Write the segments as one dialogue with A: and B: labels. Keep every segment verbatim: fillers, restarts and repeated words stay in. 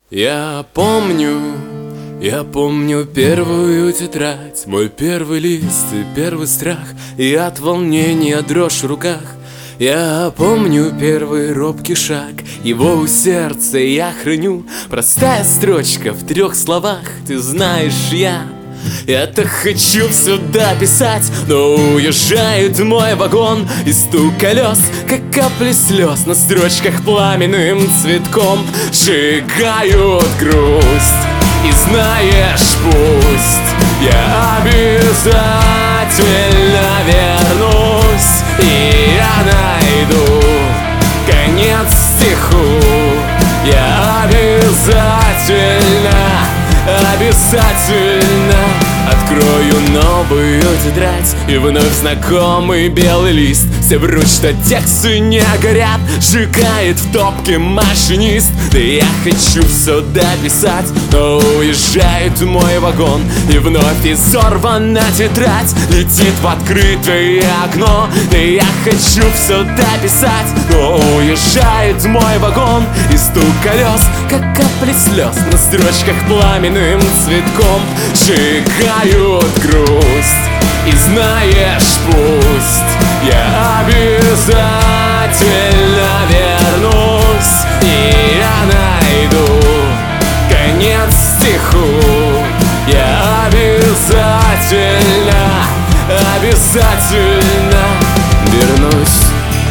A: Я помню, я помню первую тетрадь, мой первый лист и первый страх, и от волнения дрожь в руках. Я помню первый робкий шаг, его у сердца я храню. Простая строчка в трех словах, ты знаешь, я это хочу все дописать, но уезжает мой вагон, и стук колес, как капли слез на строчках пламенным цветком сжигают грусть. И знаешь, пусть я обязательно вернусь, и я найду конец стиху. Я обязательно, обязательно открою новую тетрадь, и вновь знакомый белый лист. Все врут, что тексты не горят, сжигает в топке машинист. Да я хочу все дописать, но уезжает мой вагон, и вновь изорвана тетрадь летит в открытое окно. Да я хочу все дописать, но уезжает мой вагон, и стук колес, как капли слез на строчках пламенным цветком сжигают грусть. И знаешь, пусть я обязательно вернусь, и я найду конец стиху. Я обязательно, обязательно вернусь.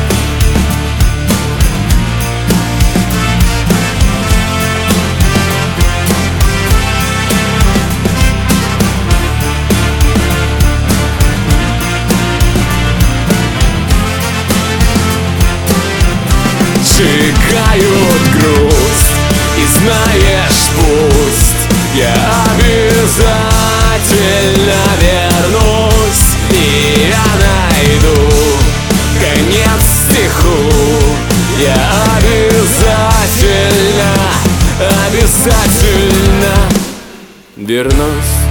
A: Сжигают грусть, и знаешь, пусть я обязательно вернусь, и я найду конец стиху. Я обязательно, обязательно вернусь.